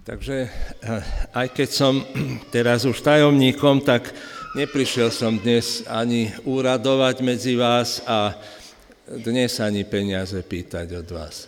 Takže aj keď som teraz už tajomníkom, tak neprišiel som dnes ani úradovať medzi vás a dnes ani peniaze pýtať od vás.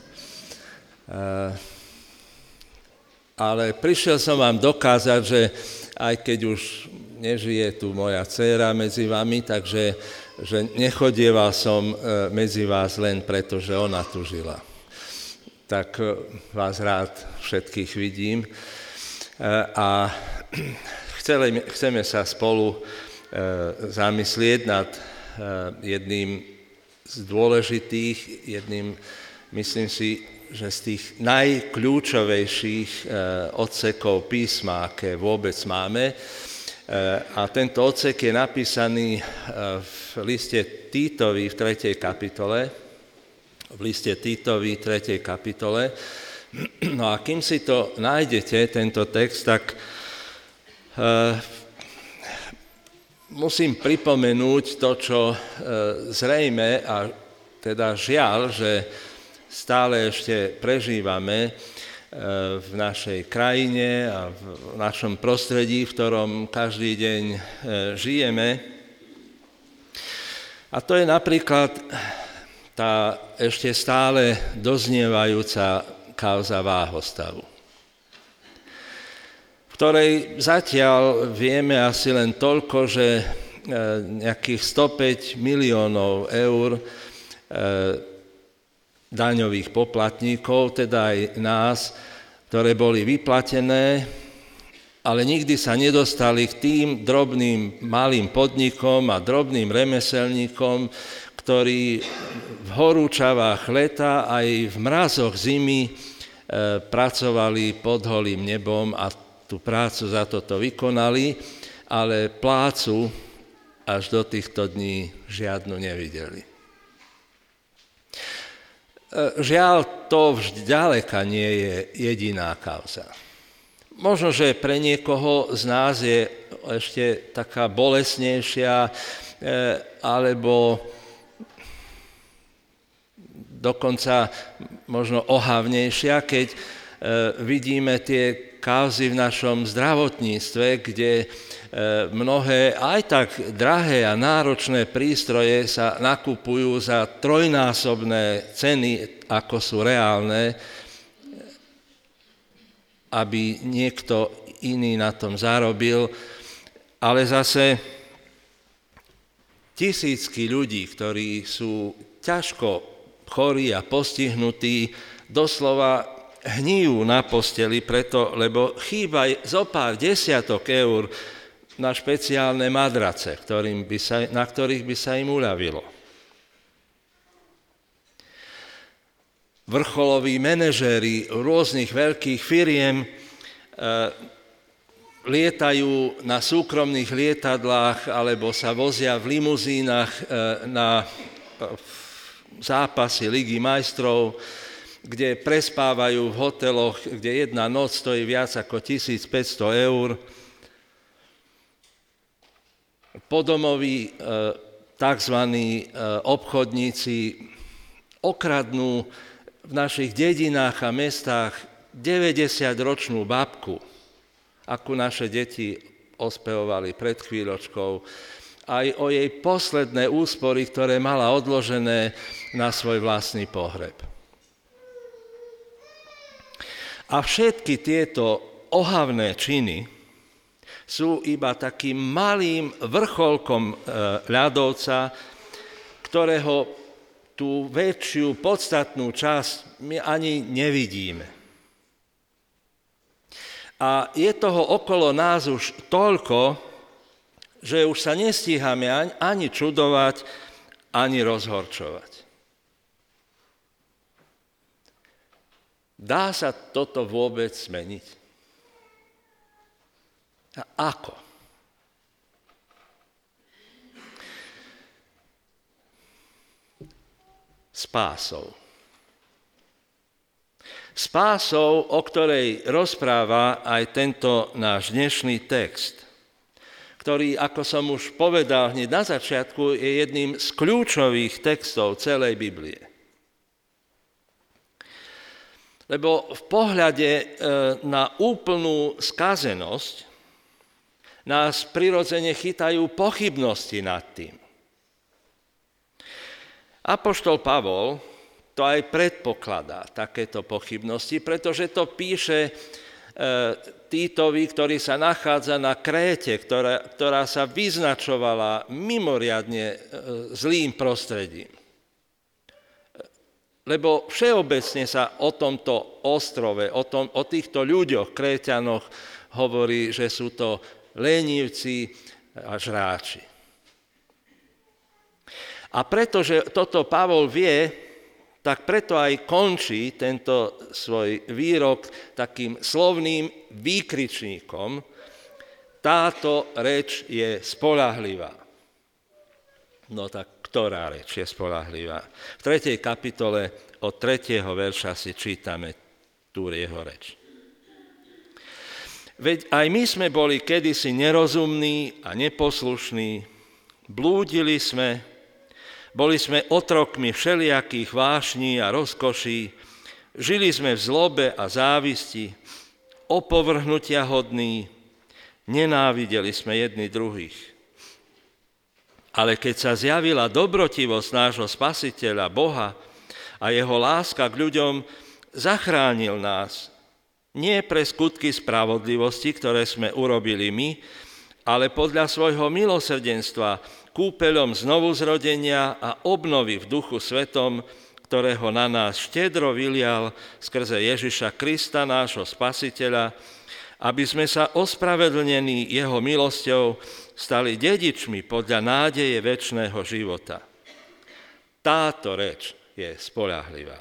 Ale prišiel som vám dokázať, že aj keď už nežije tu moja dcéra medzi vami, takže že nechodieval som medzi vás len preto, že ona tu žila. Tak vás rád všetkých vidím a chceme sa spolu zamyslieť nad jedným z dôležitých, myslím si, že z tých najkľúčovejších odsekov písma, aké vôbec máme. A tento odsek je napísaný v liste Títovi v 3. kapitole. V liste Títovi 3. kapitole. No a kým si to nájdete, tento text, tak musím pripomenúť to, čo zrejme, a teda žiaľ, že stále ešte prežívame v našej krajine a v našom prostredí, v ktorom každý deň žijeme. A to je napríklad tá ešte stále doznievajúca kauza Váhostavu, v ktorej zatiaľ vieme asi len toľko, že nejakých 105 miliónov eur daňových poplatníkov, teda aj nás, ktoré boli vyplatené, ale nikdy sa nedostali k tým drobným malým podnikom a drobným remeselníkom, ktorí v horúčavách leta aj v mrazoch zimy pracovali pod holým nebom a tú prácu za toto vykonali, ale plácu až do týchto dní žiadnu nevideli. Žiaľ, to vžďaleka nie je jediná kauza. Možno, že pre niekoho z nás je ešte taká bolesnejšia, alebo dokonca možno ohavnejšia, keď vidíme tie kauzy v našom zdravotníctve, kde mnohé aj tak drahé a náročné prístroje sa nakupujú za trojnásobné ceny, ako sú reálne, aby niekto iný na tom zarobil. Ale zase tisícky ľudí, ktorí sú ťažko chorí a postihnutí, doslova hníjú na posteli preto, lebo chýba zo pár desiatok eur na špeciálne madrace, na ktorých by sa im uľavilo. Vrcholoví manažéri rôznych veľkých firiem lietajú na súkromných lietadlách alebo sa vozia v limuzínach na zápasy Ligy majstrov, kde prespávajú v hoteloch, kde jedna noc stojí viac ako 1500 eur. Podomoví tzv. Obchodníci okradnú v našich dedinách a mestách 90-ročnú babku, akú naše deti ospevovali pred chvíľočkou, aj o jej posledné úspory, ktoré mala odložené na svoj vlastný pohreb. A všetky tieto ohavné činy sú iba takým malým vrcholkom ľadovca, ktorého tú väčšiu, podstatnú časť my ani nevidíme. A je toho okolo nás už toľko, že už sa nestíhame ani čudovať, ani rozhorčovať. Dá sa toto vôbec zmeniť? A ako? Spásou. Spásou, o ktorej rozpráva aj tento náš dnešný text, ktorý, ako som už povedal hneď na začiatku, je jedným z kľúčových textov celej Biblie. Lebo v pohľade na úplnú skazenosť nás prirodzene chytajú pochybnosti nad tým. Apoštol Pavol to aj predpokladá, takéto pochybnosti, pretože to píše Títovi, ktorý sa nachádza na Kréte, ktorá sa vyznačovala mimoriadne zlým prostredím. Lebo všeobecne sa o tomto ostrove, o týchto ľuďoch, Kréťanoch, hovorí, že sú to lenivci a žráči. A pretože toto Pavol vie, tak preto aj končí tento svoj výrok takým slovným výkričníkom: táto reč je spoľahlivá. No tak ktorá reč je spoľahlivá? V 3. kapitole od 3. verša si čítame tú jeho reč. Veď aj my sme boli kedysi nerozumní a neposlušní, blúdili sme, boli sme otrokmi všelijakých vášní a rozkoší, žili sme v zlobe a závisti, opovrhnutia hodní, nenávideli sme jedni druhých. Ale keď sa zjavila dobrotivosť nášho Spasiteľa, Boha, a jeho láska k ľuďom, zachránil nás, nie pre skutky spravodlivosti, ktoré sme urobili my, ale podľa svojho milosrdenstva, kúpeľom znovuzrodenia a obnovy v Duchu Svetom, ktorého na nás štedro vylial skrze Ježiša Krista, nášho Spasiteľa, aby sme sa ospravedlnení jeho milosťou stali dedičmi podľa nádeje večného života. Táto reč je spoľahlivá.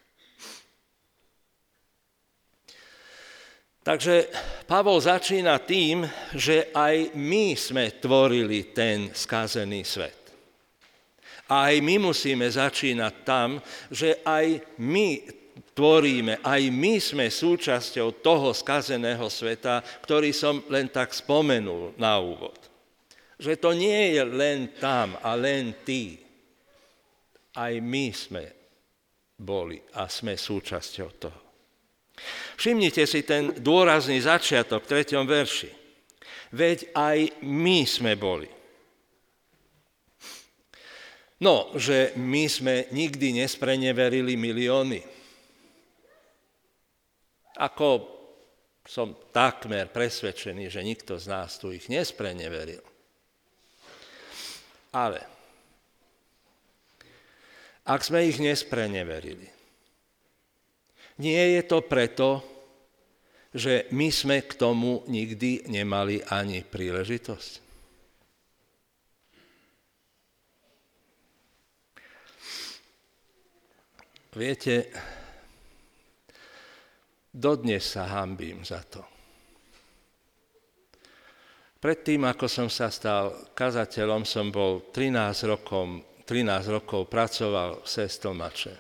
Takže Pavol začína tým, že aj my sme tvorili ten skazený svet. A aj my musíme začínať tam, že aj my tvoríme, aj my sme súčasťou toho skazeného sveta, ktorý som len tak spomenul na úvod. Že to nie je len tam a len tí. Aj my sme boli a sme súčasťou toho. Všimnite si ten dôrazný začiatok v 3. verši. Veď aj my sme boli. No, že my sme nikdy nespreneverili milióny. Ako som takmer presvedčený, že nikto z nás tu ich nespreneveril. Ale ak sme ich nespreneverili, nie je to preto, že my sme k tomu nikdy nemali ani príležitosť. Viete, dodnes sa hanbím za to. Predtým, ako som sa stal kazateľom, som bol 13 rokov pracoval v Sestlmače.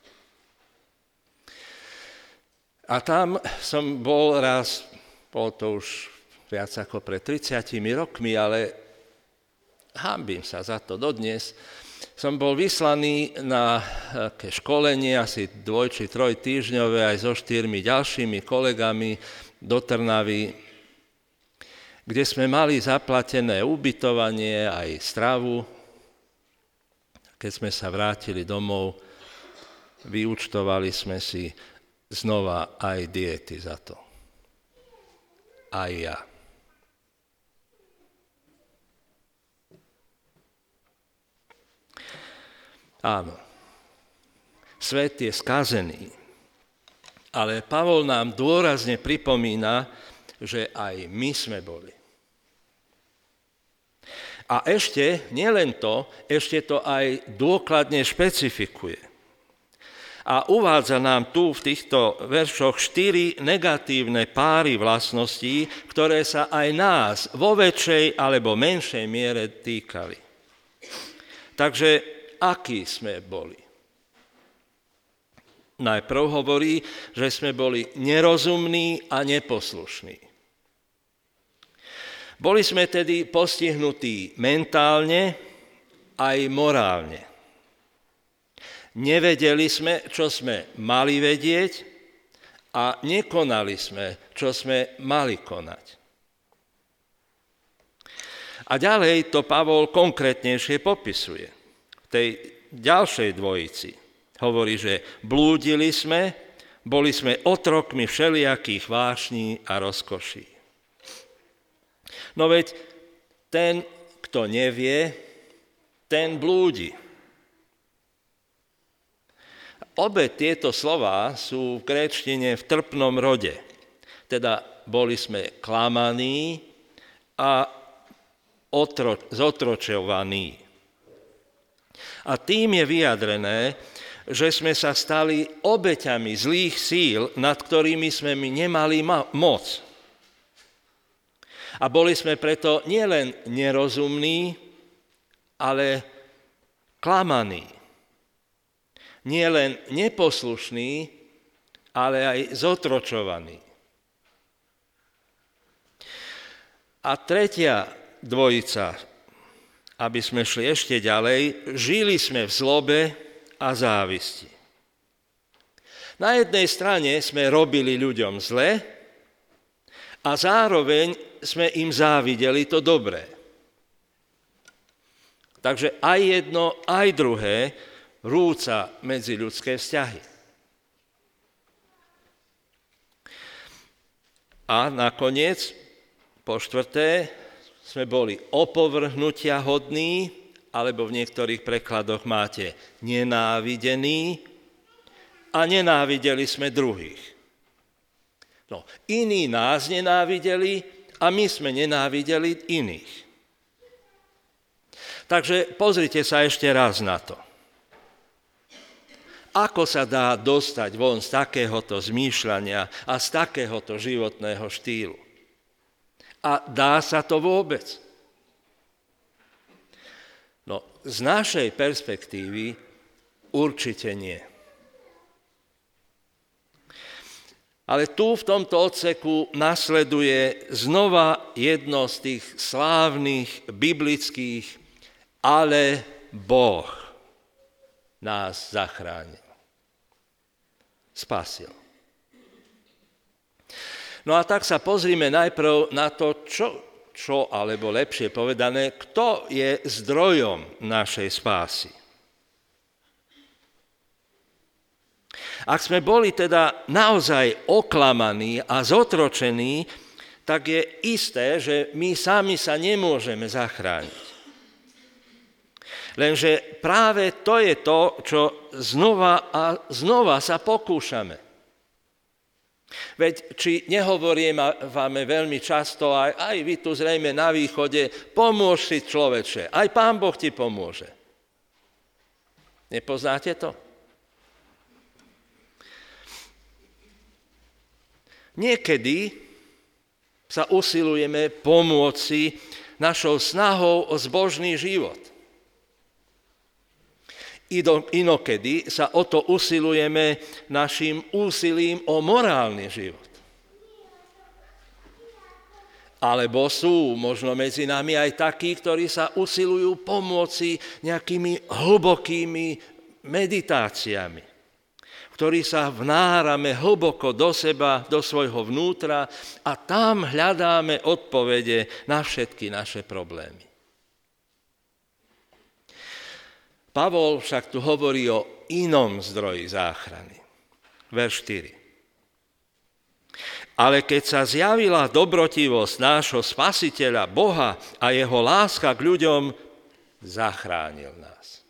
A tam som bol raz, bolo to už viac ako pred 30 rokmi, ale hanbím sa za to dodnes. Som bol vyslaný na školenie asi 2 či 3 týždňové aj so 4 ďalšími kolegami do Trnavy, kde sme mali zaplatené ubytovanie aj stravu. Keď sme sa vrátili domov, vyúčtovali sme si znova aj diety za to. Aj ja. Áno, svet je skazený, ale Pavol nám dôrazne pripomína, že aj my sme boli. A ešte, nielen to, ešte to aj dôkladne špecifikuje. A uvádza nám tu v týchto veršoch 4 negatívne páry vlastností, ktoré sa aj nás vo väčšej alebo menšej miere týkali. Takže akí sme boli? Najprv hovorí, že sme boli nerozumní a neposlušní. Boli sme tedy postihnutí mentálne aj morálne. Nevedeli sme, čo sme mali vedieť a nekonali sme, čo sme mali konať. A ďalej to Pavol konkrétnejšie popisuje. V tej ďalšej dvojici hovorí, že blúdili sme, boli sme otrokmi všelijakých vášní a rozkoší. No veď ten, kto nevie, ten blúdi. Obe tieto slová sú v gréčtine v trpnom rode. Teda boli sme klamaní a zotročovaní. A tým je vyjadrené, že sme sa stali obeťami zlých síl, nad ktorými sme my nemali moc. A boli sme preto nielen nerozumní, ale klamaní. Nielen neposlušní, ale aj zotročovaní. A tretia dvojica, aby sme šli ešte ďalej, žili sme v zlobe a závisti. Na jednej strane sme robili ľuďom zle a zároveň sme im závideli to dobré. Takže aj jedno, aj druhé rúca medziľudské vzťahy. A nakoniec, po štvrté, sme boli opovrhnutia hodní, alebo v niektorých prekladoch máte nenávidení a nenávideli sme druhých. No, iní nás nenávideli a my sme nenávideli iných. Takže pozrite sa ešte raz na to. Ako sa dá dostať von z takéhoto zmýšľania a z takéhoto životného štýlu? A dá sa to vôbec? No, z našej perspektívy určite nie. Ale tu v tomto odseku nasleduje znova jedno z tých slávnych biblických ale Boh nás zachránil. Spasil. No a tak sa pozrime najprv na to, čo alebo lepšie povedané, kto je zdrojom našej spásy. Ak sme boli teda naozaj oklamaní a zotročení, tak je isté, že my sami sa nemôžeme zachrániť. Lenže práve to je to, čo znova a znova sa pokúšame. Veď či nehovoríme veľmi často, aj vy tu zrejme na východe, pomôž si človeče, aj Pán Boh ti pomôže. Nepoznáte to? Niekedy sa usilujeme pomôcť si našou snahou o zbožný život. Inokedy sa o to usilujeme našim úsilím o morálny život. Alebo sú možno medzi nami aj takí, ktorí sa usilujú pomôcť nejakými hlbokými meditáciami, ktorí sa vnárame hlboko do seba, do svojho vnútra a tam hľadáme odpovede na všetky naše problémy. Pavol však tu hovorí o inom zdroji záchrany. Verš 4. Ale keď sa zjavila dobrotivosť nášho Spasiteľa, Boha a jeho láska k ľuďom, zachránil nás.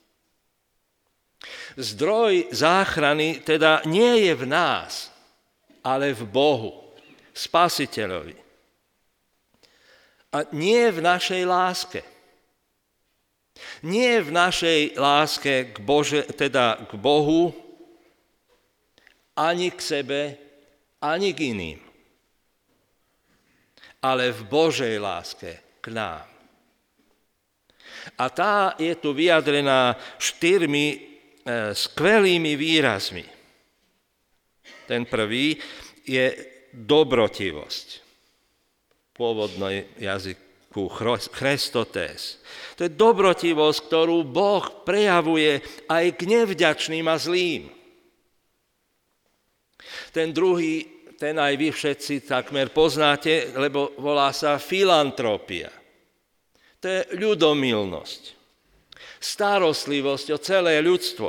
Zdroj záchrany teda nie je v nás, ale v Bohu, Spasiteľovi. A nie v našej láske. Nie v našej láske k Bohu, ani k sebe, ani k iným, ale v Božej láske k nám. A tá je tu vyjadrená 4 skvelými výrazmi. Ten prvý je dobrotivosť. Pôvodný jazyk chrestotés. To je dobrotivosť, ktorú Boh prejavuje aj k nevďačným a zlým. Ten druhý ten aj vy všetci takmer poznáte, lebo volá sa filantropia. To je ľudomilnosť, starostlivosť o celé ľudstvo.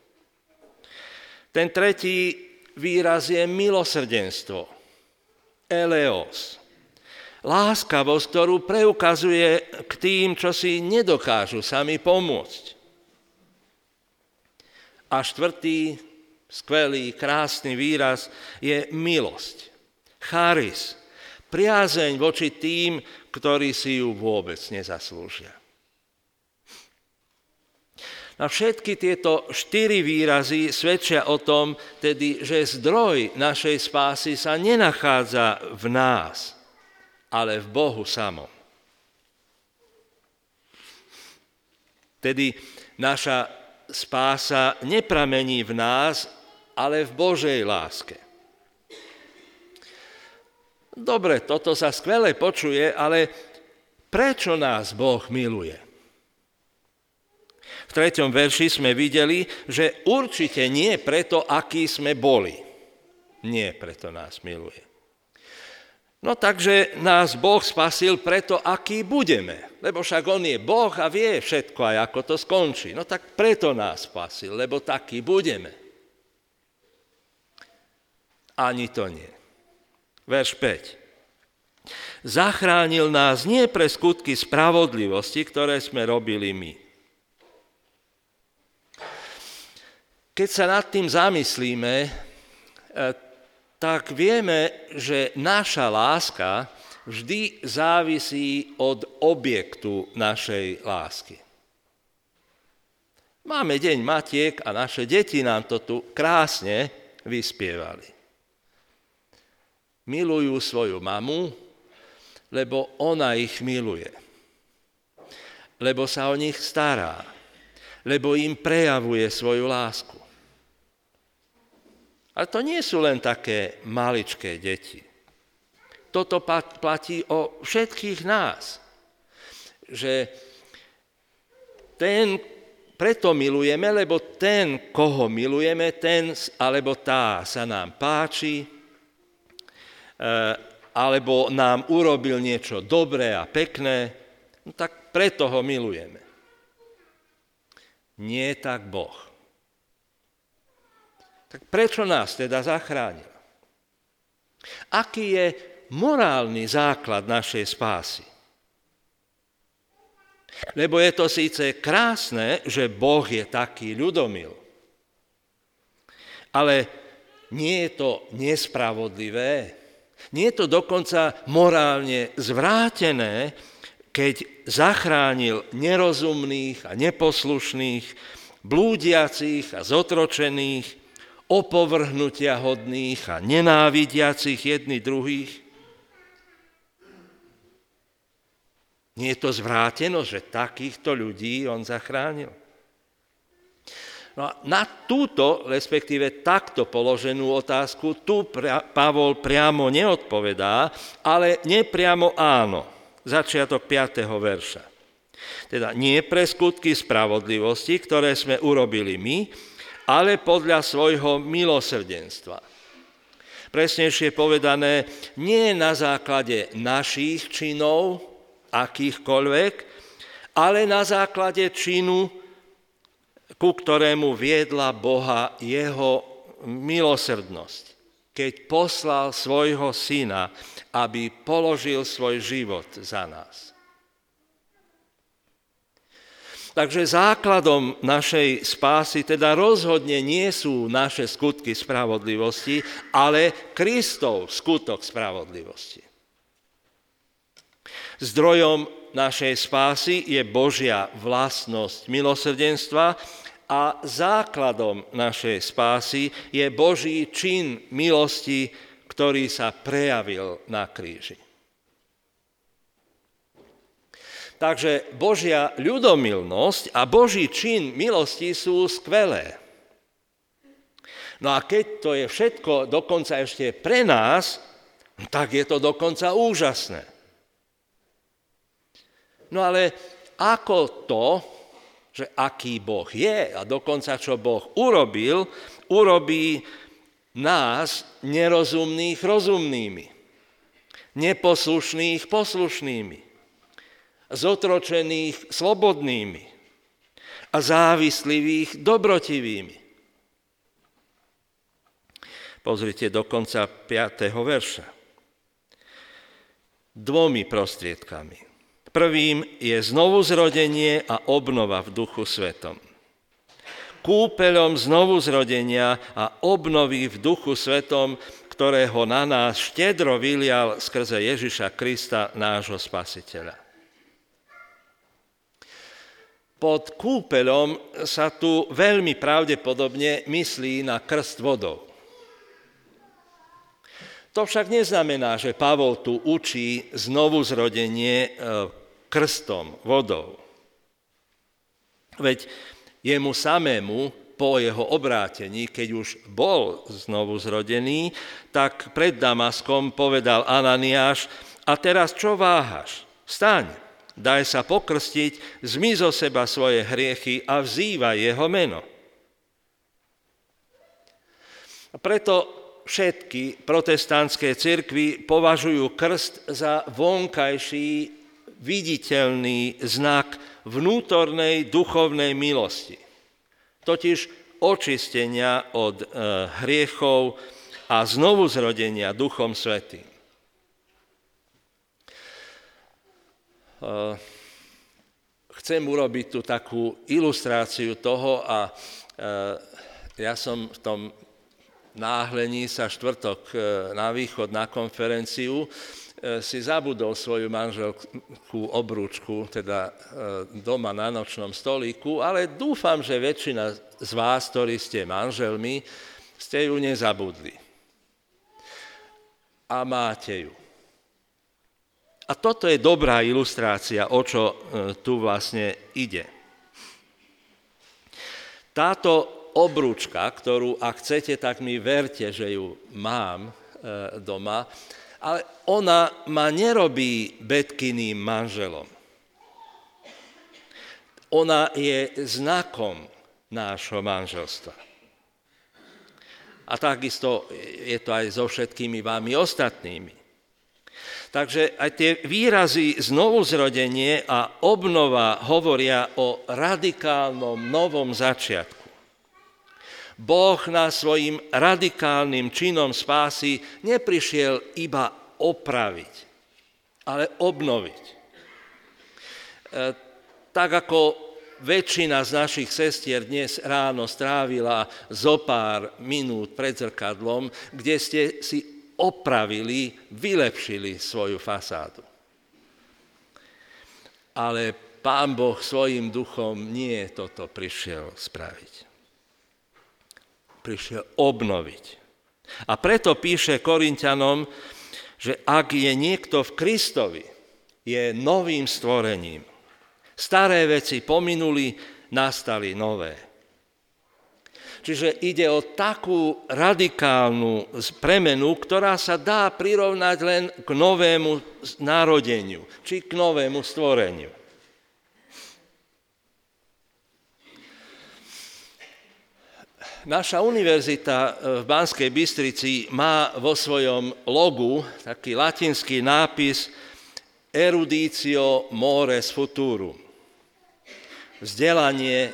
Ten tretí výraz je milosrdenstvo, eleos. Láskavosť, ktorú preukazuje k tým, čo si nedokážu sami pomôcť. A štvrtý, skvelý, krásny výraz je milosť, charis, priazeň voči tým, ktorí si ju vôbec nezaslúžia. A všetky tieto 4 výrazy svedčia o tom, tedy, že zdroj našej spásy sa nenachádza v nás, ale v Bohu samom. Tedy naša spása nepramení v nás, ale v Božej láske. Dobre, toto sa skvele počuje, ale prečo nás Boh miluje? V 3. verši sme videli, že určite nie preto, akí sme boli. Nie preto nás miluje. No takže nás Boh spasil preto, aký budeme. Lebo však on je Boh a vie všetko aj ako to skončí. No tak preto nás spasil, lebo taký budeme. Ani to nie. Verš 5. Zachránil nás nie pre skutky spravodlivosti, ktoré sme robili my. Keď sa nad tým zamyslíme, tak vieme, že naša láska vždy závisí od objektu našej lásky. Máme Deň Matiek a naše deti nám to tu krásne vyspievali. Milujú svoju mamu, lebo ona ich miluje. Lebo sa o nich stará. Lebo im prejavuje svoju lásku. Ale to nie sú len také maličké deti. Toto platí o všetkých nás. Že preto milujeme, lebo ten, koho milujeme, ten alebo tá sa nám páči, alebo nám urobil niečo dobré a pekné, no tak preto ho milujeme. Nie tak Boh. Tak prečo nás teda zachránil? Aký je morálny základ našej spásy? Lebo je to síce krásne, že Boh je taký ľudomil, ale nie je to nespravodlivé, nie je to dokonca morálne zvrátené, keď zachránil nerozumných a neposlušných, blúdiacich a zotročených, opovrhnutia hodných a nenávidiacich jedni druhých. Nie je to zvrátenosť, že takýchto ľudí on zachránil? No a na túto, respektíve takto položenú otázku, tu Pavol priamo neodpovedá, ale nepriamo áno. Začiatok 5. verša. Teda nie pre skutky spravodlivosti, ktoré sme urobili my, ale podľa svojho milosrdenstva. Presnejšie povedané, nie na základe našich činov, akýchkoľvek, ale na základe činu, ku ktorému viedla Boha jeho milosrdnosť, keď poslal svojho syna, aby položil svoj život za nás. Takže základom našej spásy teda rozhodne nie sú naše skutky spravodlivosti, ale Kristov skutok spravodlivosti. Zdrojom našej spásy je Božia vlastnosť milosrdenstva a základom našej spásy je Boží čin milosti, ktorý sa prejavil na kríži. Takže Božia ľudomilnosť a Boží čin milosti sú skvelé. No a keď to je všetko dokonca ešte pre nás, tak je to dokonca úžasné. No ale ako to, že aký Boh je a dokonca čo Boh urobil, urobí nás, nerozumných, rozumnými, neposlušných, poslušnými, zotročených, slobodnými a závislivých, dobrotivými. Pozrite do konca 5. verša. 2 prostriedkami. Prvým je znovuzrodenie a obnova v Duchu Svetom. Kúpeľom znovuzrodenia a obnovy v Duchu Svetom, ktorého na nás štedro vylial skrze Ježiša Krista, nášho Spasiteľa. Pod kúpeľom sa tu veľmi pravdepodobne myslí na krst vodou. To však neznamená, že Pavol tu učí znovuzrodenie krstom, vodou. Veď jemu samému po jeho obrátení, keď už bol znovu zrodený, tak pred Damaskom povedal Ananiáš: a teraz čo váhaš? Vstaň, daj sa pokrstiť, zmiz zo seba svoje hriechy a vzývaj jeho meno. A preto všetky protestantské cirkvi považujú krst za vonkajší, viditeľný znak vnútornej duchovnej milosti, totiž očistenia od hriechov a znovuzrodenia Duchom Svätým. Chcem urobiť tu takú ilustráciu toho a ja som v tom náhlení sa štvrtok na východ na konferenciu si zabudol svoju manželku obrúčku, teda doma na nočnom stolíku, ale dúfam, že väčšina z vás, ktorí ste manželmi, ste ju nezabudli. A máte ju. A toto je dobrá ilustrácia, o čo tu vlastne ide. Táto obrúčka, ktorú, ak chcete, tak mi verte, že ju mám doma, ale ona ma nerobí Betkyným manželom. Ona je znakom nášho manželstva. A takisto je to aj so všetkými vámi ostatnými. Takže aj tie výrazy znovuzrodenie a obnova hovoria o radikálnom novom začiatku. Boh nás svojim radikálnym činom spásy neprišiel iba opraviť, ale obnoviť. Tak ako väčšina z našich sestier dnes ráno strávila zo pár minút pred zrkadlom, kde ste si opravili, vylepšili svoju fasádu. Ale Pán Boh svojim duchom nie toto prišiel spraviť. Prišiel obnoviť. A preto píše Korinťanom, že ak je niekto v Kristovi, je novým stvorením. Staré veci pominuli, nastali nové. Čiže ide o takú radikálnu premenu, ktorá sa dá prirovnať len k novému narodeniu, či k novému stvoreniu. Naša univerzita v Banskej Bystrici má vo svojom logu taký latinský nápis Eruditio mores futurum. Vzdelanie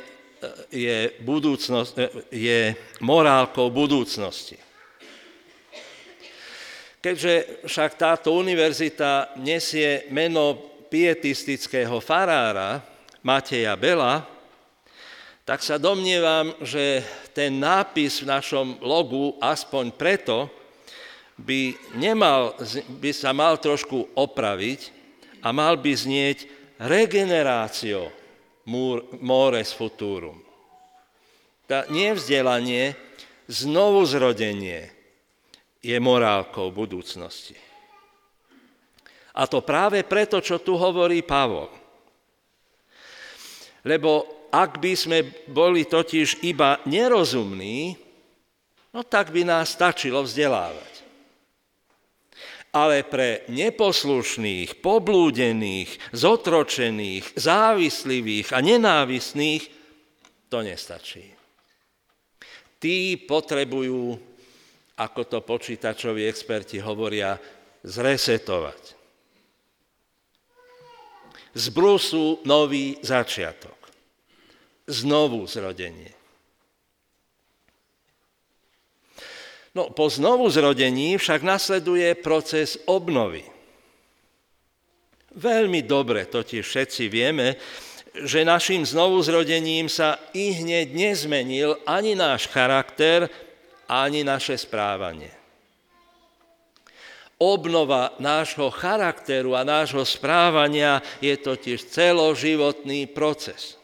je morálkou budúcnosti. Keďže však táto univerzita nesie meno pietistického farára Mateja Bela, tak sa domnievam, že ten nápis v našom logu, aspoň preto, by sa mal trošku opraviť a mal by znieť regeneratio mores futurum. Nie vzdelanie, znovuzrodenie je morálkou budúcnosti. A to práve preto, čo tu hovorí Pavol. Lebo ak by sme boli totiž iba nerozumní, no tak by nás stačilo vzdelávať. Ale pre neposlušných, poblúdených, zotročených, závislivých a nenávistných to nestačí. Tí potrebujú ako to počítačoví experti hovoria, zresetovať. Z brusu nový začiatok. Znovu zrodenie. No, po znovu zrodení však nasleduje proces obnovy. Veľmi dobre totiž všetci vieme, že našim znovuzrodením sa ihneď nezmenil ani náš charakter, ani naše správanie. Obnova nášho charakteru a nášho správania je totiž celoživotný proces.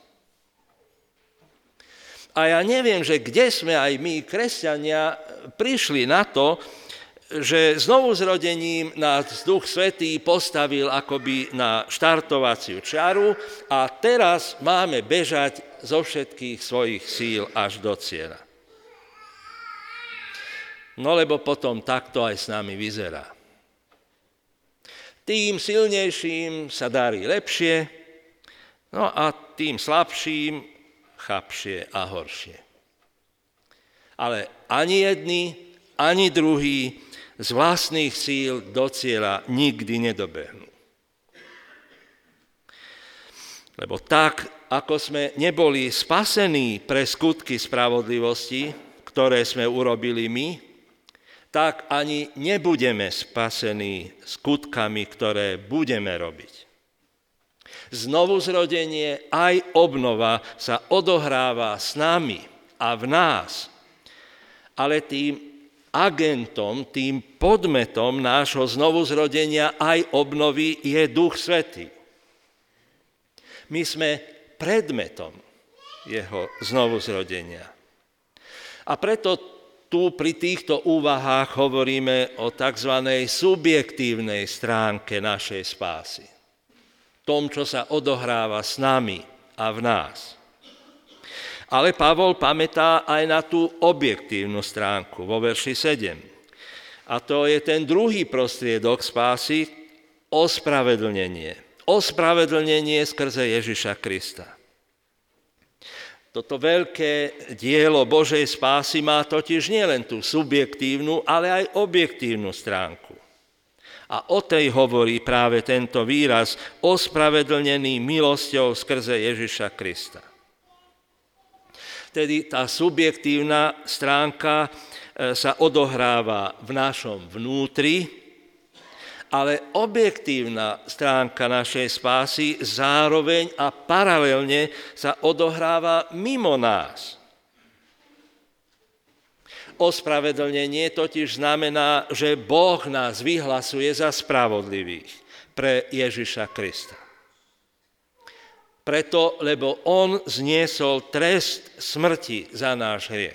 A ja neviem, že kde sme aj my, kresťania, prišli na to, že znovuzrodením nás Duch Svätý postavil akoby na štartovaciu čiaru a teraz máme bežať zo všetkých svojich síl až do cieľa. No lebo potom takto aj s nami vyzerá. Tým silnejším sa darí lepšie, no a tým slabším chabšie a horšie. Ale ani jedni, ani druhí z vlastných síl do cieľa nikdy nedobehnú. Lebo tak, ako sme neboli spasení pre skutky spravodlivosti, ktoré sme urobili my, tak ani nebudeme spasení skutkami, ktoré budeme robiť. Znovuzrodenie aj obnova sa odohráva s nami a v nás, ale tým agentom, tým podmetom nášho znovuzrodenia aj obnovy je Duch Svätý. My sme predmetom jeho znovuzrodenia. A preto tu pri týchto úvahách hovoríme o tzv. Subjektívnej stránke našej spásy. Tom, čo sa odohráva s nami a v nás. Ale Pavol pamätá aj na tú objektívnu stránku vo verši 7. A to je ten druhý prostriedok spásy, ospravedlnenie. Ospravedlnenie skrze Ježiša Krista. Toto veľké dielo Božej spásy má totiž nielen tú subjektívnu, ale aj objektívnu stránku. A o tej hovorí práve tento výraz, ospravedlnený milosťou skrze Ježiša Krista. Tedy tá subjektívna stránka sa odohráva v našom vnútri, ale objektívna stránka našej spásy zároveň a paralelne sa odohráva mimo nás. Ospravedlnenie totiž znamená, že Boh nás vyhlasuje za spravodlivých pre Ježiša Krista. Preto, lebo on zniesol trest smrti za náš hriech.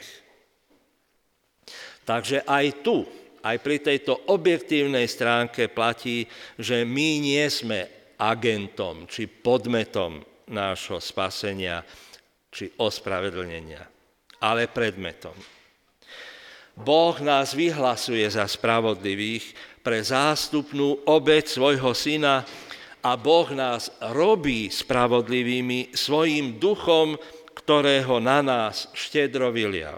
Takže aj tu, aj pri tejto objektívnej stránke platí, že my nie sme agentom či podmetom nášho spasenia či ospravedlnenia, ale predmetom. Boh nás vyhlasuje za spravodlivých pre zástupnú obeť svojho syna a Boh nás robí spravodlivými svojím duchom, ktorého na nás štedro vylial.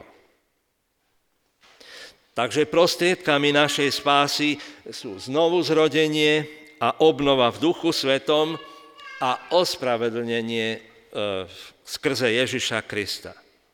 Takže prostriedkami našej spásy sú znovuzrodenie a obnova v Duchu Svetom a ospravedlnenie skrze Ježiša Krista.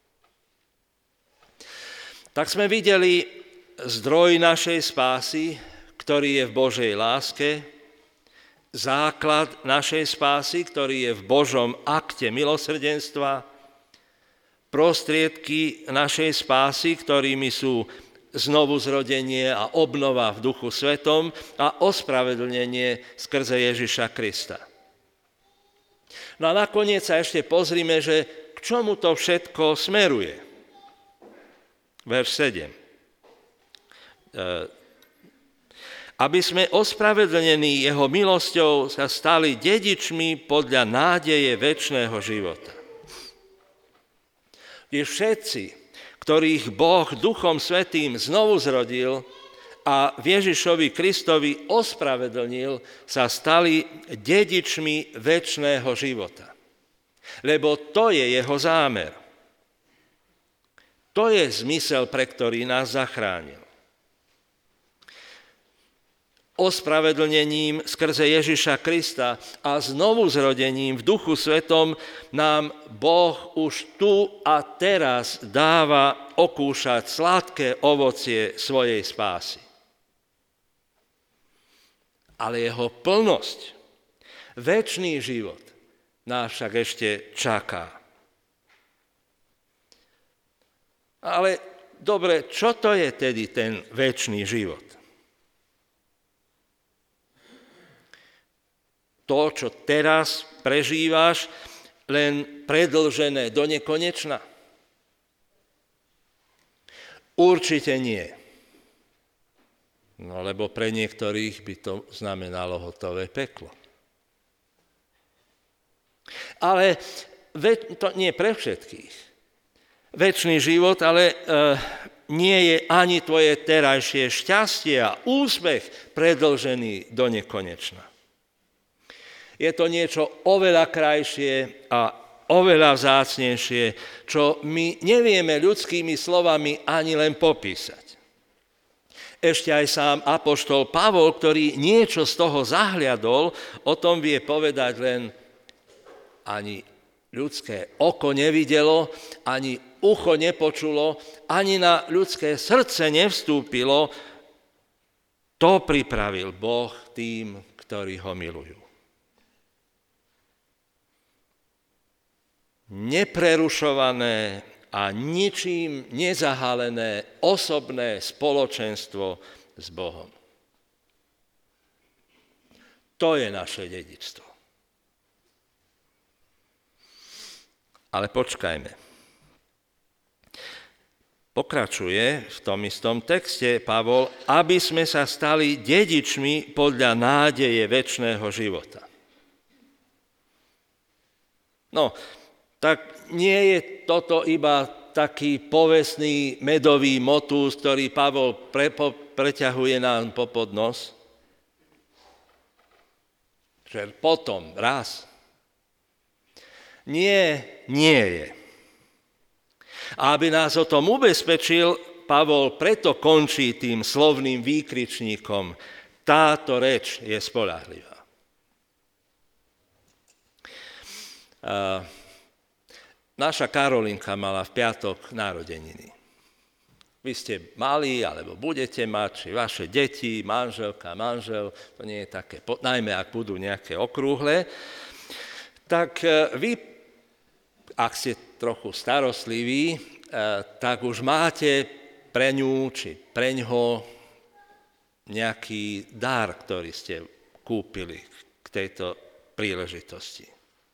Tak sme videli zdroj našej spásy, ktorý je v Božej láske, základ našej spásy, ktorý je v Božom akte milosrdenstva, prostriedky našej spásy, ktorými sú znovuzrodenie a obnova v Duchu Svetom a ospravedlnenie skrze Ježiša Krista. No a nakoniec sa ešte pozrime, že k čomu to všetko smeruje. Verš 7. Aby sme ospravedlnení jeho milosťou sa stali dedičmi podľa nádeje večného života. Kde všetci, ktorých Boh Duchom Svätým znovu zrodil a v Ježišovi Kristovi ospravedlnil, sa stali dedičmi večného života. Lebo to je jeho zámer. To je zmysel, pre ktorý nás zachránil. ospravedlnením skrze Ježiša Krista a znovu zrodením v Duchu Svetom nám Boh už tu a teraz dáva okúšať sladké ovocie svojej spásy. Ale jeho plnosť, večný život, nás však ešte čaká. Ale dobre, čo to je tedy ten večný život? To, čo teraz prežívaš, len predĺžené do nekonečna? Určite nie. No, lebo pre niektorých by to znamenalo hotové peklo. Ale to nie pre všetkých. Večný život, ale nie je ani tvoje terajšie šťastie a úspech predĺžený do nekonečna. Je to niečo oveľa krajšie a oveľa vzácnejšie, čo my nevieme ľudskými slovami ani len popísať. Ešte aj sám apoštol Pavol, ktorý niečo z toho zahliadol, o tom vie povedať len ani ľudské oko nevidelo, ani ucho nepočulo, ani na ľudské srdce nevstúpilo, to pripravil Boh tým, ktorí ho milujú. Neprerušované a ničím nezahalené osobné spoločenstvo s Bohom. To je naše dedičstvo. Ale počkajme. Pokračuje v tom istom texte Pavol, aby sme sa stali dedičmi podľa nádeje večného života. No, tak nie je toto iba taký povestný medový motús, ktorý Pavol preťahuje nám popod nos? Že potom, raz. Nie je. A aby nás o tom ubezpečil, Pavol preto končí tým slovným výkričníkom: táto reč je spoľahlivá. Naša Karolinka mala v piatok narodeniny. Vy ste mali, alebo budete mať, či vaše deti, manželka, manžel, to nie je také, najmä ak budú nejaké okrúhle, tak vy, ak ste trochu starostliví, tak už máte pre ňu, či pre ňoho nejaký dar, ktorý ste kúpili k tejto príležitosti.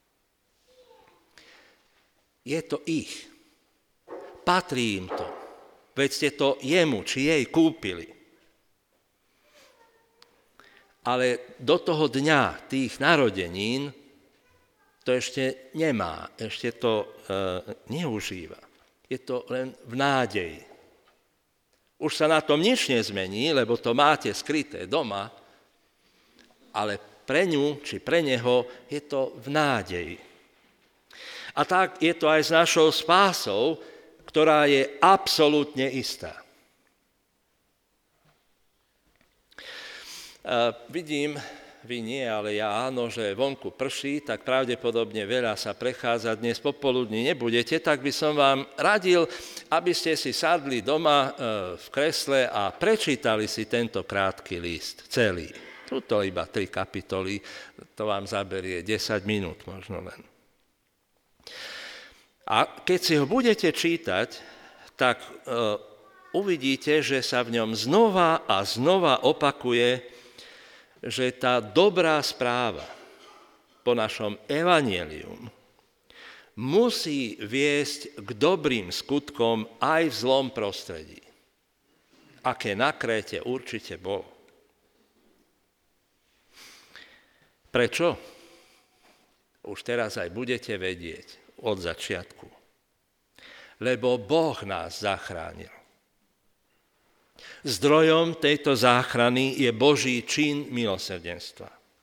Je to ich. Patrí im to. Veď ste to jemu či jej kúpili. Ale do toho dňa tých narodenín to ešte nemá, ešte to neužíva. Je to len v nádeji. Už sa na tom nič nezmení, lebo to máte skryté doma, ale pre ňu či pre neho je to v nádeji. A tak je to aj s našou spásou, ktorá je absolútne istá. Vidím, vy nie, ale ja áno, že vonku prší, tak pravdepodobne veľa sa prechádzať dnes popoludní nebudete, tak by som vám radil, aby ste si sadli doma v kresle a prečítali si tento krátky list, celý. Tuto iba 3 kapitoly, to vám zaberie 10 minút možno len. A keď si ho budete čítať, tak uvidíte, že sa v ňom znova a znova opakuje, že tá dobrá správa po našom evanjelium musí viesť k dobrým skutkom aj v zlom prostredí. Aké na Kréte určite bolo. Prečo? Už teraz aj budete vedieť od začiatku. Lebo Boh nás zachránil. Zdrojom tejto záchrany je Boží čin milosrdenstva.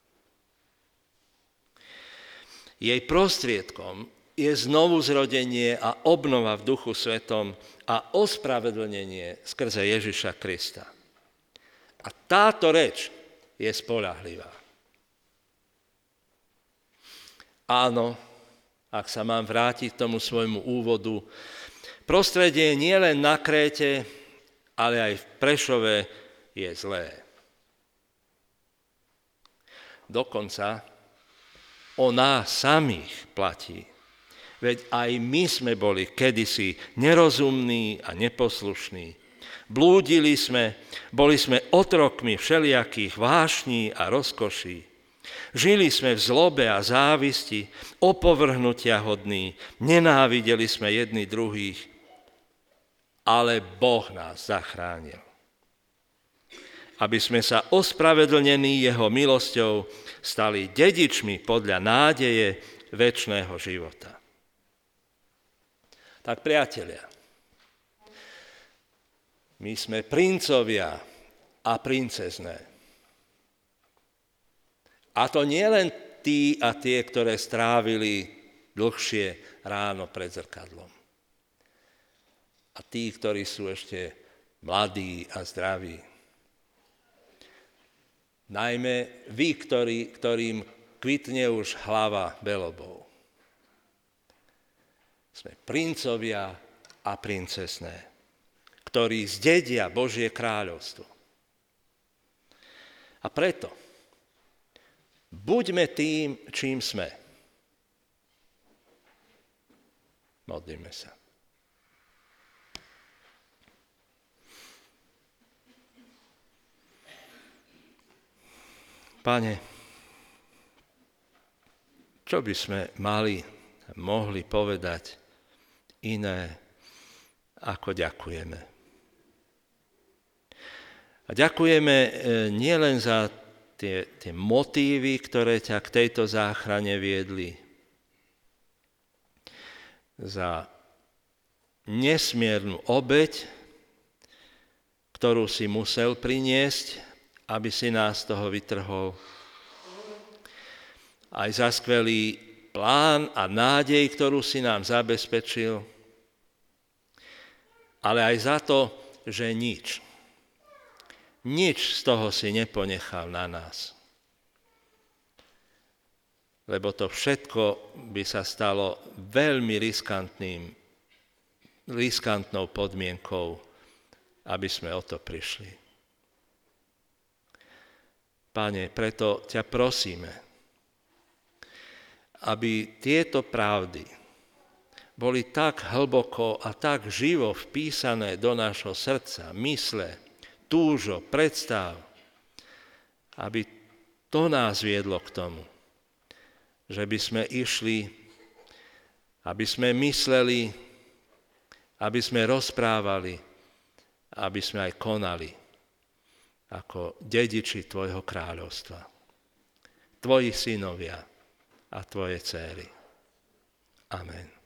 Jej prostriedkom je znovuzrodenie a obnova v Duchu Svetom a ospravedlnenie skrze Ježiša Krista. A táto reč je spoľahlivá. Áno, ak sa mám vrátiť k tomu svojmu úvodu, prostredie nie len na Kréte, ale aj v Prešove je zlé. Dokonca o nás samých platí. Veď aj my sme boli kedysi nerozumní a neposlušní. Blúdili sme, boli sme otrokmi všelijakých vášní a rozkoší. Žili sme v zlobe a závisti, opovrhnutia hodní, nenávideli sme jedni druhých, ale Boh nás zachránil. Aby sme sa ospravedlnení jeho milosťou stali dedičmi podľa nádeje večného života. Tak priatelia, my sme princovia a princezné. A to nie len tí a tie, ktoré strávili dlhšie ráno pred zrkadlom. A tí, ktorí sú ešte mladí a zdraví. Najmä vy, ktorým kvitne už hlava belobou. Sme princovia a princezné, ktorí zdedia Božie kráľovstvo. A preto buďme tým, čím sme. Modlíme sa. Pane, čo by sme mohli povedať iné, ako ďakujeme. A ďakujeme nielen za tie motívy, ktoré ťa k tejto záchrane viedli, za nesmiernu obeť, ktorú si musel priniesť, aby si nás z toho vytrhol. Aj za skvelý plán a nádej, ktorú si nám zabezpečil, ale aj za to, že nič z toho si neponechal na nás. Lebo to všetko by sa stalo veľmi riskantnou podmienkou, aby sme o to prišli. Pane, preto ťa prosíme, aby tieto pravdy boli tak hlboko a tak živo vpísané do nášho srdca, mysle, túžo, predstav, aby to nás viedlo k tomu, že by sme išli, aby sme mysleli, aby sme rozprávali, aby sme aj konali ako dediči tvojho kráľovstva, tvoji synovia a tvoje dcéry. Amen.